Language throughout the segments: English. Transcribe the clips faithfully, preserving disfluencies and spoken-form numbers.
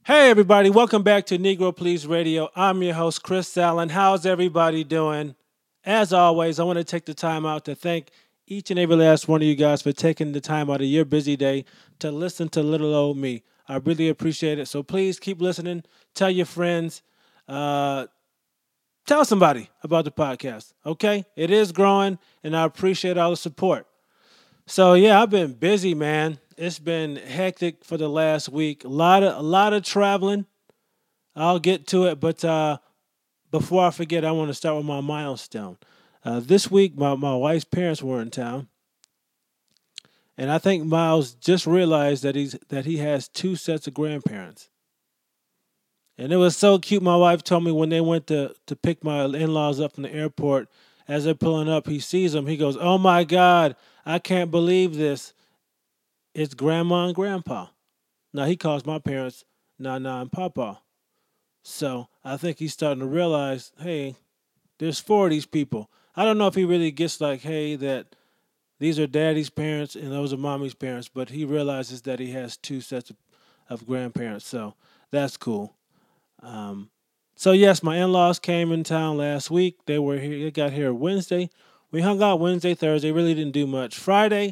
Hey, everybody, welcome back to Negro Please Radio. I'm your host, Chris Allen. How's everybody doing? As always, I want to take the time out to thank each and every last one of you guys for taking the time out of your busy day to listen to little old me. I really appreciate it. So please keep listening. Tell your friends. Uh, tell somebody about the podcast, okay? It is growing, and I appreciate all the support. So yeah, I've been busy, man. It's been hectic for the last week. A lot of a lot of traveling. I'll get to it, but uh, before I forget, I want to start with my milestone. Uh, this week, my, my wife's parents were in town, and I think Miles just realized that he's that he has two sets of grandparents. And it was so cute. My wife told me when they went to to pick my in-laws up from the airport, as they're pulling up, he sees them. He goes, "Oh my God, I can't believe this. It's Grandma and Grandpa." Now he calls my parents Nana and Papa. So I think he's starting to realize, hey, there's four of these people. I don't know if he really gets like, hey, that these are daddy's parents and those are mommy's parents, but he realizes that he has two sets of, of grandparents. So that's cool. Um, so yes, my in-laws came in town last week. They were here. They got here Wednesday. We hung out Wednesday, Thursday. Really didn't do much. Friday,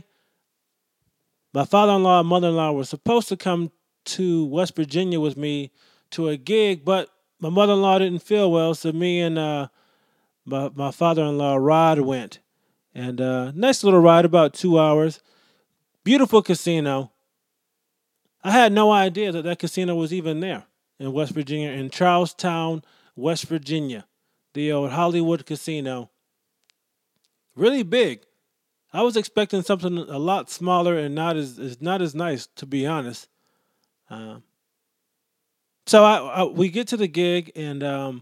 my father-in-law and mother-in-law were supposed to come to West Virginia with me to a gig, but my mother-in-law didn't feel well, so me and uh, my my father-in-law Rod went, and uh, nice little ride, about two hours. Beautiful casino. I had no idea that that casino was even there in West Virginia, in Charlestown, West Virginia, the old Hollywood Casino. Really big. I was expecting something a lot smaller and not as, as not as nice, to be honest. Um, so I, I we get to the gig, and um,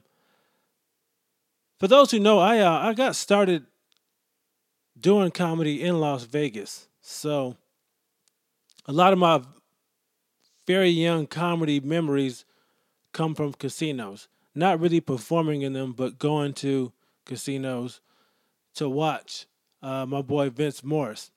for those who know, I uh, I got started doing comedy in Las Vegas. So a lot of my very young comedy memories come from casinos. Not really performing in them, but going to casinos to watch uh, my boy Vince Morris.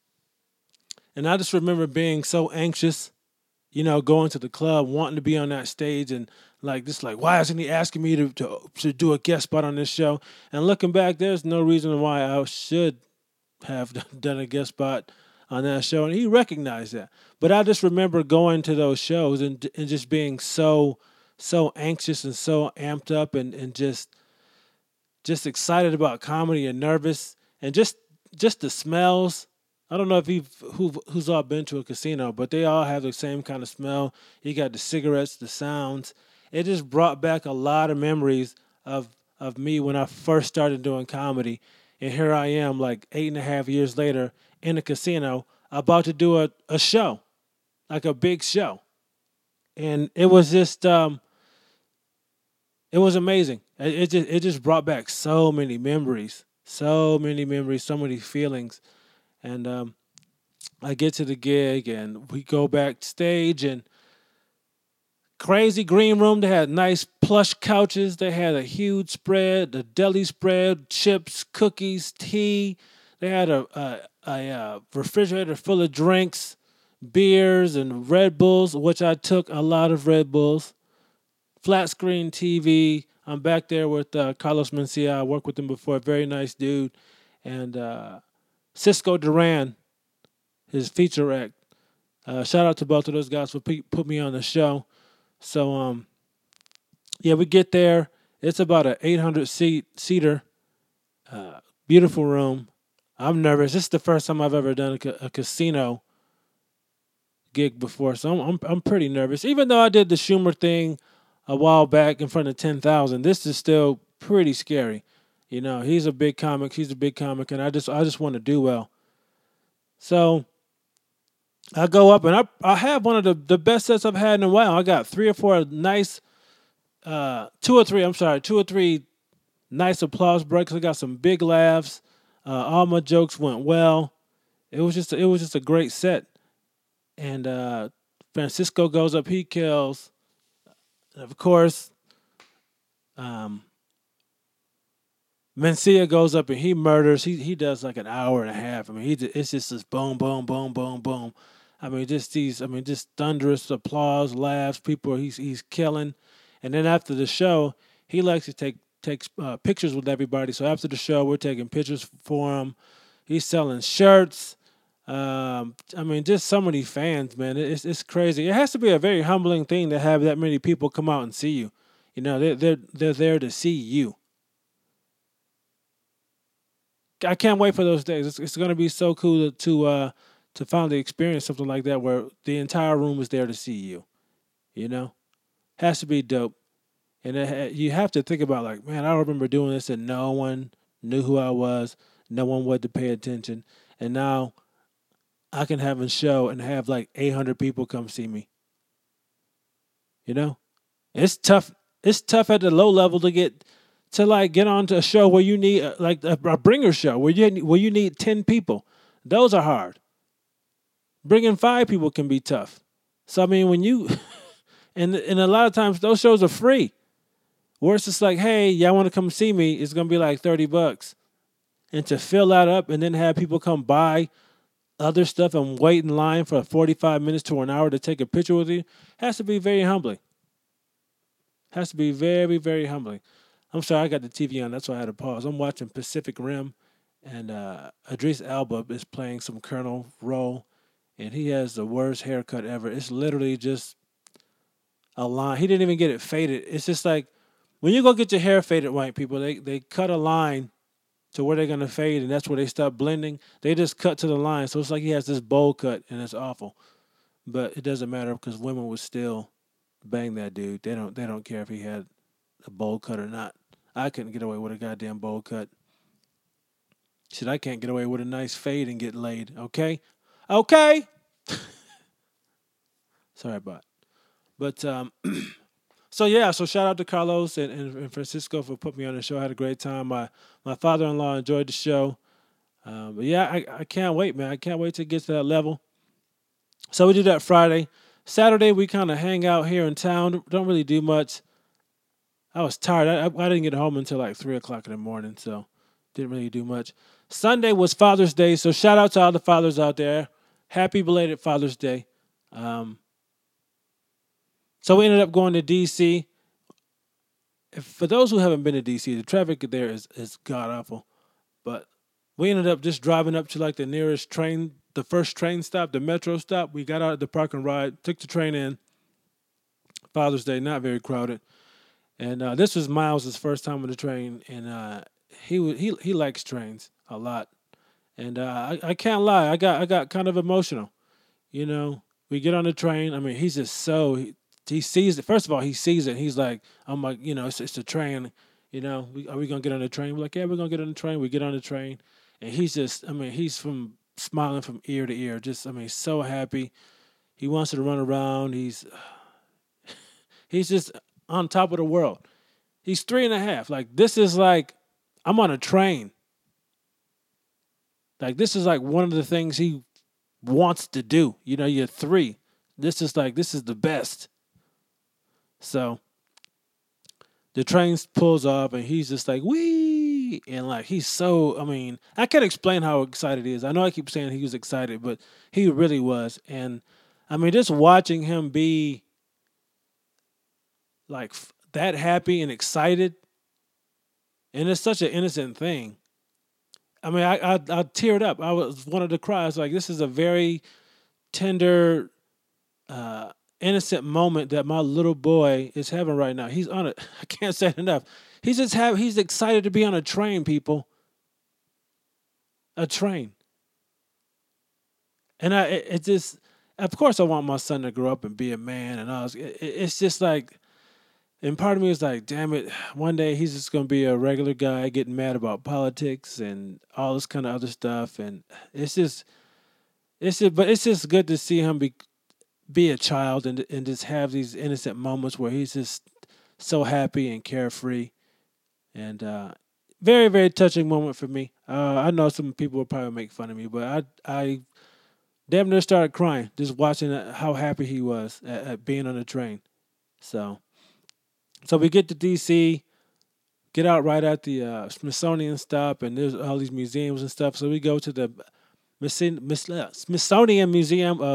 And I just remember being so anxious, you know, going to the club, wanting to be on that stage, and like just like, why isn't he asking me to, to to do a guest spot on this show? And looking back, there's no reason why I should have done a guest spot on that show, and he recognized that. But I just remember going to those shows and and just being so so anxious and so amped up and, and just just excited about comedy and nervous and just just the smells. I don't know if you've who who's all been to a casino, but they all have the same kind of smell. You got the cigarettes, the sounds. It just brought back a lot of memories of of me when I first started doing comedy. And here I am, like eight and a half years later, in a casino, about to do a, a show, like a big show. And it was just um it was amazing. It, it just it just brought back so many memories, so many memories, so many feelings. And um, I get to the gig, and we go backstage, and crazy green room. They had nice plush couches. They had a huge spread, a deli spread, chips, cookies, tea. They had a a, a, uh refrigerator full of drinks, beers, and Red Bulls, which I took a lot of Red Bulls. Flat screen T V. I'm back there with uh, Carlos Mencia. I worked with him before. Very nice dude. And uh, Cisco Duran, his feature act. Uh, shout out to both of those guys for pe- put me on the show. So um, yeah, we get there. It's about an eight hundred seat seater. Uh, beautiful room. I'm nervous. This is the first time I've ever done a, ca- a casino gig before, so I'm, I'm I'm pretty nervous. Even though I did the Schumer thing a while back in front of ten thousand, this is still pretty scary. You know, he's a big comic. He's a big comic, and I just I just want to do well. So I go up, and I I have one of the, the best sets I've had in a while. I got three or four nice, uh, two or three. I'm sorry, two or three nice applause breaks. I got some big laughs. Uh, all my jokes went well. It was just it was just a great set. And uh, Francisco goes up, he kills. And of course, um, Mencia goes up and he murders. He he does like an hour and a half. I mean, he it's just this boom, boom, boom, boom, boom. I mean, just these, I mean, just thunderous applause, laughs. People, he's he's killing. And then after the show, he likes to take takes uh, pictures with everybody. So after the show, we're taking pictures for him. He's selling shirts. Um, I mean, just so many fans, man. It's it's crazy. It has to be a very humbling thing to have that many people come out and see you. You know, they're they're they're there to see you. I can't wait for those days. It's, it's going to be so cool to to, uh, to finally experience something like that where the entire room is there to see you. You know, has to be dope. And it, ha- you have to think about like, man, I remember doing this and no one knew who I was. No one wanted to pay attention. And now I can have a show and have like eight hundred people come see me. You know, it's tough. It's tough at the low level to get to like get onto a show where you need uh, like a, a bringer show where you where you need ten people. Those are hard. Bringing five people can be tough. So I mean, when you and and a lot of times those shows are free. Where it's just like, hey, y'all want to come see me? It's gonna be like thirty bucks, and to fill that up and then have people come buy other stuff and wait in line for forty five minutes to an hour to take a picture with you has to be very humbling. Has to be very very humbling. I'm sorry, I got the T V on. That's why I had to pause. I'm watching Pacific Rim, and uh, Idris Elba is playing some Colonel role, and he has the worst haircut ever. It's literally just a line. He didn't even get it faded. It's just like when you go get your hair faded, white people, they they cut a line to where they're gonna fade, and that's where they stop blending. They just cut to the line, so it's like he has this bowl cut, and it's awful. But it doesn't matter because women would still bang that dude. They don't they don't care if he had a bowl cut or not. I couldn't get away with a goddamn bowl cut. Shit, I can't get away with a nice fade and get laid. Okay, okay. Sorry about. It. But um, so yeah, so shout out to Carlos and, and, and Francisco for putting me on the show. I had a great time. My my father in law enjoyed the show. Um, but yeah, I, I can't wait, man. I can't wait to get to that level. So we do that Friday. Saturday we kind of hang out here in town. Don't really do much. I was tired. I, I didn't get home until like three o'clock in the morning, so didn't really do much. Sunday was Father's Day, so shout out to all the fathers out there. Happy belated Father's Day. Um, so we ended up going to D C. If, for those who haven't been to D C, the traffic there is, is god awful. But we ended up just driving up to like the nearest train, the first train stop, the metro stop. We got out of the park and ride, took the train in. Father's Day, not very crowded. And uh, this was Miles' first time on the train, and uh, he wa- he he likes trains a lot. And uh, I I can't lie, I got I got kind of emotional. You know, we get on the train. I mean, he's just so he, he sees it. First of all, he sees it. He's like, I'm like, you know, it's it's a train. You know, we, are we gonna get on the train? We're like, yeah, we're gonna get on the train. We get on the train, and he's just, I mean, he's from smiling from ear to ear. Just, I mean, so happy. He wants to run around. He's he's just on top of the world. He's three and a half. Like this is like I'm on a train. Like this is like one of the things he wants to do. You know, you're three. This is like this is the best. So the train pulls off and he's just like wee, and like he's so. I mean, I can't explain how excited he is. I know I keep saying he was excited, but he really was. And I mean, just watching him be like f- that happy and excited, and it's such an innocent thing. I mean, I I, I teared up. I was wanted to cry. I was like, this is a very tender, uh, innocent moment that my little boy is having right now. He's on it. I can't say it enough. He's just have. He's excited to be on a train, people. A train, and I it, it just. Of course, I want my son to grow up and be a man, and all. It, it, it's just like. And part of me is like, damn it, one day he's just going to be a regular guy getting mad about politics and all this kind of other stuff. And it's just, it's just, but it's just good to see him be be a child and and just have these innocent moments where he's just so happy and carefree. And uh, very, very touching moment for me. Uh, I know some people will probably make fun of me, but I, I damn near started crying just watching how happy he was at, at being on the train. So. So we get to D C, get out right at the uh, Smithsonian stop, and there's all these museums and stuff. So we go to the Smithsonian Museum of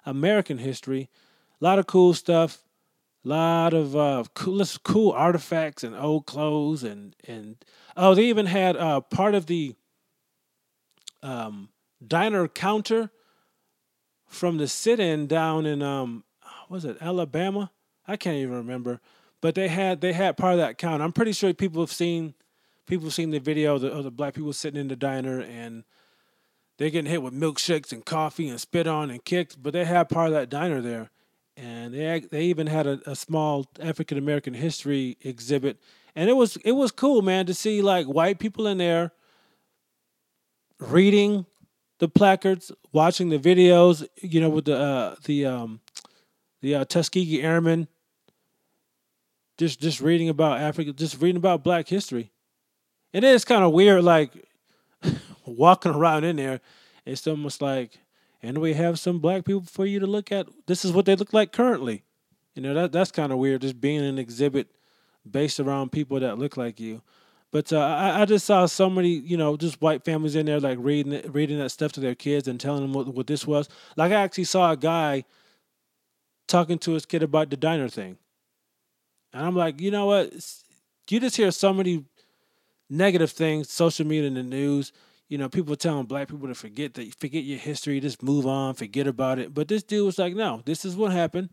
American history. A lot of cool stuff. A lot of uh, cool, cool artifacts and old clothes and and oh, they even had uh, part of the um, diner counter from the sit-in down in um, was it Alabama? I can't even remember. But they had they had part of that counter. I'm pretty sure people have seen people have seen the video of the, of the black people sitting in the diner and they're getting hit with milkshakes and coffee and spit on and kicked. But they had part of that diner there, and they they even had a, a small African American history exhibit, and it was it was cool, man, to see like white people in there reading the placards, watching the videos, you know, with the uh, the um, the uh, Tuskegee Airmen, just just reading about Africa, just reading about Black history. And it's kind of weird, like walking around in there. It's almost like, and we have some Black people for you to look at. This is what they look like currently. You know, that that's kind of weird, just being an exhibit based around people that look like you. But uh, I, I just saw so many, you know, just white families in there like reading it, reading that stuff to their kids and telling them what, what this was. Like I actually saw a guy talking to his kid about the diner thing, and I'm like, you know what? It's- You just hear so many negative things, social media and the news. You know, people telling black people to forget that forget your history, just move on, forget about it. But this dude was like, no, this is what happened.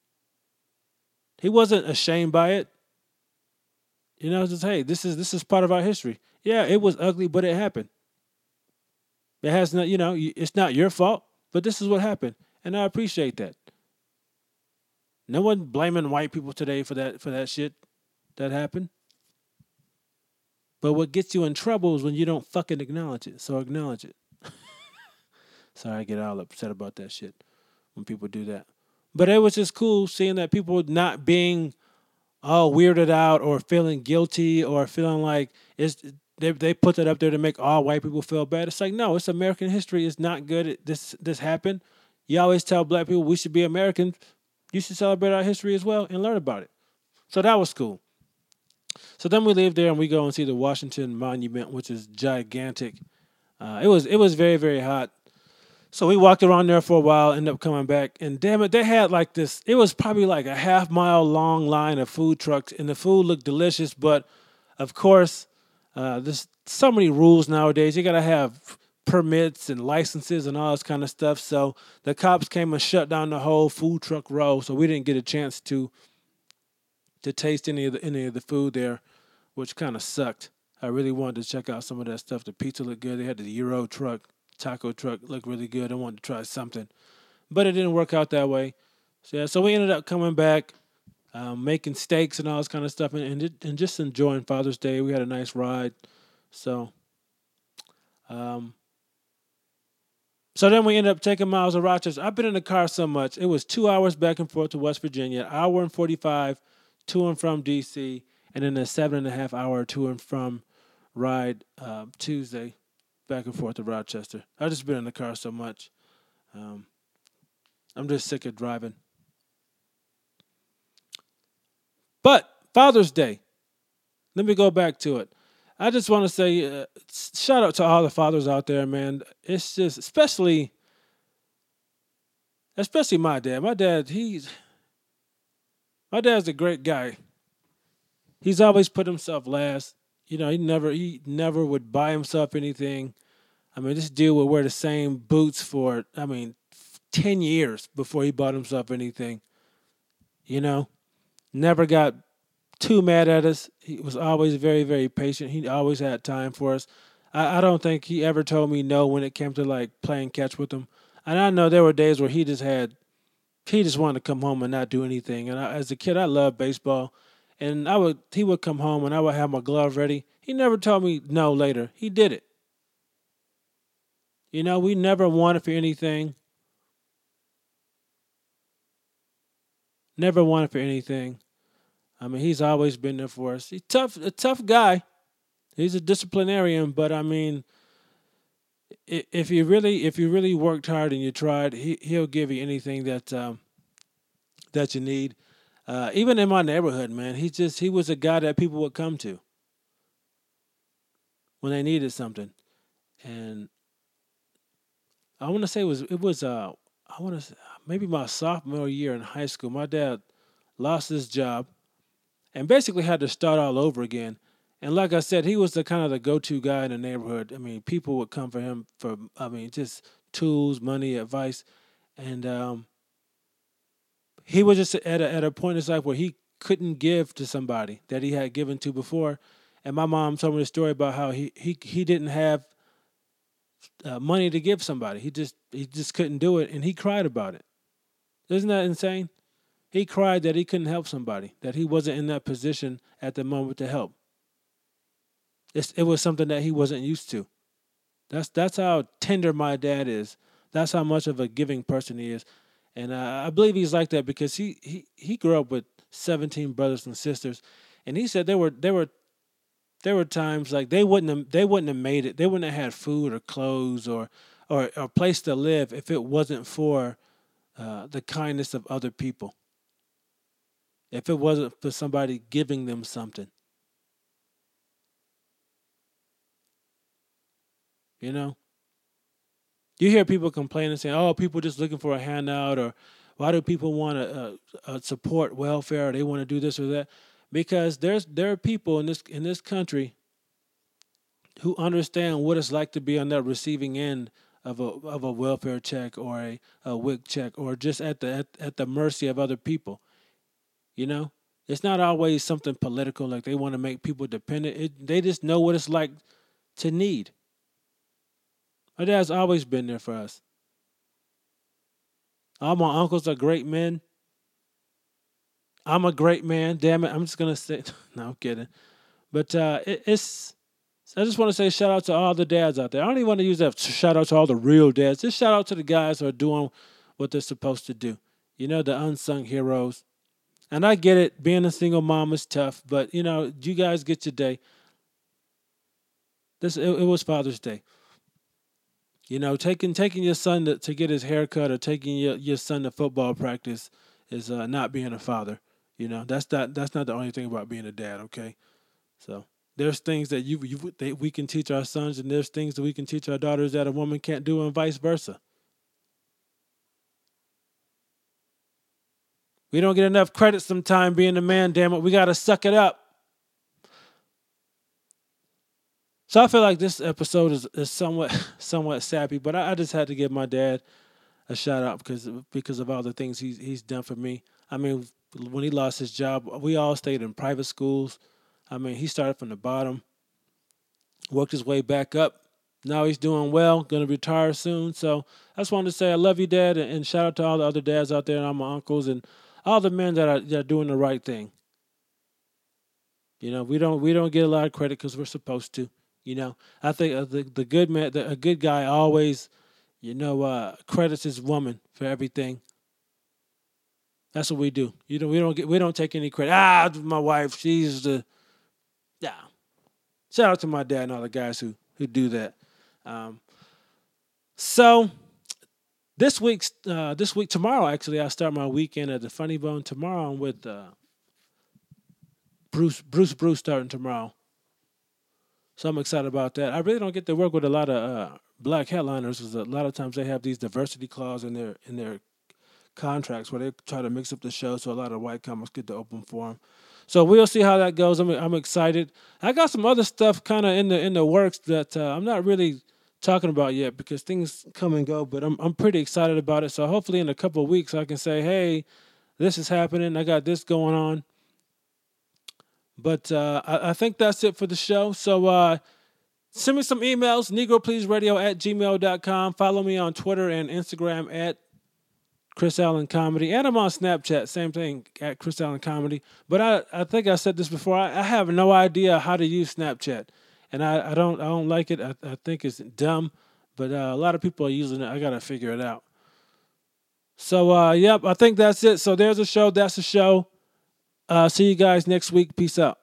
He wasn't ashamed by it. You know, just hey, this is this is part of our history. Yeah, it was ugly, but it happened. It has not, you know, it's not your fault, but this is what happened, and I appreciate that. No one blaming white people today for that for that shit that happened. But what gets you in trouble is when you don't fucking acknowledge it. So acknowledge it. Sorry, I get all upset about that shit when people do that. But it was just cool seeing that people not being all weirded out or feeling guilty or feeling like it's they they put that up there to make all white people feel bad. It's like no, it's American history. It's not good. It, this this happened. You always tell black people we should be Americans. You should celebrate our history as well and learn about it. So that was cool. So then we leave there and we go and see the Washington Monument, which is gigantic. Uh, it was it was very very hot. So we walked around there for a while, ended up coming back, and damn it, they had like this. It was probably like a half mile long line of food trucks, and the food looked delicious. But of course, uh, there's so many rules nowadays. You gotta have permits and licenses and all this kind of stuff. So the cops came and shut down the whole food truck row, so we didn't get a chance to to taste any of the any of the food there, which kind of sucked. I really wanted to check out some of that stuff. The pizza looked good. They had the Euro truck, taco truck looked really good. I wanted to try something, but it didn't work out that way. So yeah, so we ended up coming back, um, making steaks and all this kind of stuff, and and, it, and just enjoying Father's Day. We had a nice ride. So, um, so then we ended up taking Miles to Rochester. I've been in the car so much. It was two hours back and forth to West Virginia, hour and forty-five to and from D C, and then a seven and a half hour to and from ride uh, Tuesday back and forth to Rochester. I've just been in the car so much. Um, I'm just sick of driving. But Father's Day, let me go back to it. I just want to say uh, shout out to all the fathers out there, man. It's just especially, especially my dad. My dad, he's my dad's a great guy. He's always put himself last. You know, he never he never would buy himself anything. I mean, this dude would wear the same boots for I mean, ten years before he bought himself anything. You know, never got too mad at us. He was always very, very patient. He always had time for us. I, I don't think he ever told me no when it came to like playing catch with him. And I know there were days where he just had he just wanted to come home and not do anything. And I, as a kid, I loved baseball. And I would he would come home and I would have my glove ready. He never told me no later. He did it. You know, we never wanted for anything. Never wanted for anything. I mean, he's always been there for us. He's tough, a tough guy. He's a disciplinarian, but I mean, if you really, if you really worked hard and you tried, he he'll give you anything that um, that you need. Uh, even in my neighborhood, man, he just he was a guy that people would come to when they needed something. And I want to say it was it was uh I want to maybe my sophomore year in high school. My dad lost his job and basically had to start all over again. And like I said, he was the kind of the go-to guy in the neighborhood. I mean, people would come for him for, I mean, just tools, money, advice, and um, he was just at a, at a point in his life where he couldn't give to somebody that he had given to before. And my mom told me the story about how he he, he didn't have uh, money to give somebody. He just he just couldn't do it, and he cried about it. Isn't that insane? He cried that he couldn't help somebody, that he wasn't in that position at the moment to help. It's, it was something that he wasn't used to. That's that's how tender my dad is. That's how much of a giving person he is, and uh, I believe he's like that because he, he, he grew up with seventeen brothers and sisters, and he said there were there were there were times like they wouldn't have, they wouldn't have made it. They wouldn't have had food or clothes or or a place to live if it wasn't for uh, the kindness of other people. If it wasn't for somebody giving them something, you know. You hear people complaining, saying, "Oh, people just looking for a handout," or "Why do people want to uh, uh, support welfare? Or they want to do this or that?" Because there's there are people in this in this country who understand what it's like to be on that receiving end of a of a welfare check or a, a W I C check, or just at the at, at the mercy of other people. You know, it's not always something political, like they want to make people dependent. It, they just know what it's like to need. My dad's always been there for us. All my uncles are great men. I'm a great man. Damn it. I'm just going to say, no, I'm kidding. But uh, it, it's, I just want to say shout out to all the dads out there. I don't even want to use that shout out to all the real dads. Just shout out to the guys who are doing what they're supposed to do. You know, the unsung heroes. And I get it. Being a single mom is tough. But, you know, you guys get your day. This It, it was Father's Day. You know, taking taking your son to, to get his hair cut or taking your, your son to football practice is uh, not being a father. You know, that's not that's not the only thing about being a dad. Okay, so there's things that you you they, we can teach our sons, and there's things that we can teach our daughters that a woman can't do, and vice versa. We don't get enough credit sometimes being a man. Damn it, we gotta suck it up. So I feel like this episode is, is somewhat somewhat sappy, but I, I just had to give my dad a shout out because because of all the things he's he's done for me. I mean, when he lost his job, we all stayed in private schools. I mean, he started from the bottom, worked his way back up. Now he's doing well, going to retire soon. So I just wanted to say I love you, Dad, and, and shout out to all the other dads out there and all my uncles and all the men that are, that are doing the right thing. You know, we don't we don't get a lot of credit because we're supposed to. You know, I think uh, the the good man, the, a good guy always, you know, uh, credits his woman for everything. That's what we do. You know, we don't get we don't take any credit. Ah, my wife, she's the yeah. Shout out to my dad and all the guys who who do that. Um, so this week's uh, this week tomorrow actually I start my weekend at the Funny Bone tomorrow. I'm with uh, Bruce Bruce Bruce starting tomorrow. So I'm excited about that. I really don't get to work with a lot of uh, black headliners because a lot of times they have these diversity clauses in their in their contracts where they try to mix up the show so a lot of white comics get to open for them. So we'll see how that goes. I'm I'm excited. I got some other stuff kind of in the in the works that uh, I'm not really talking about yet because things come and go. But I'm I'm pretty excited about it. So hopefully in a couple of weeks I can say, hey, this is happening. I got this going on. But uh, I, I think that's it for the show. So uh, send me some emails, negro please radio at gmail dot com. Follow me on Twitter and Instagram at Chris Allen Comedy. And I'm on Snapchat, same thing, at Chris Allen Comedy. But I, I think I said this before. I, I have no idea how to use Snapchat. And I, I don't I don't like it. I, I think it's dumb. But uh, a lot of people are using it. I got to figure it out. So, uh, yep, I think that's it. So there's a show. That's a show. Uh, see you guys next week. Peace out.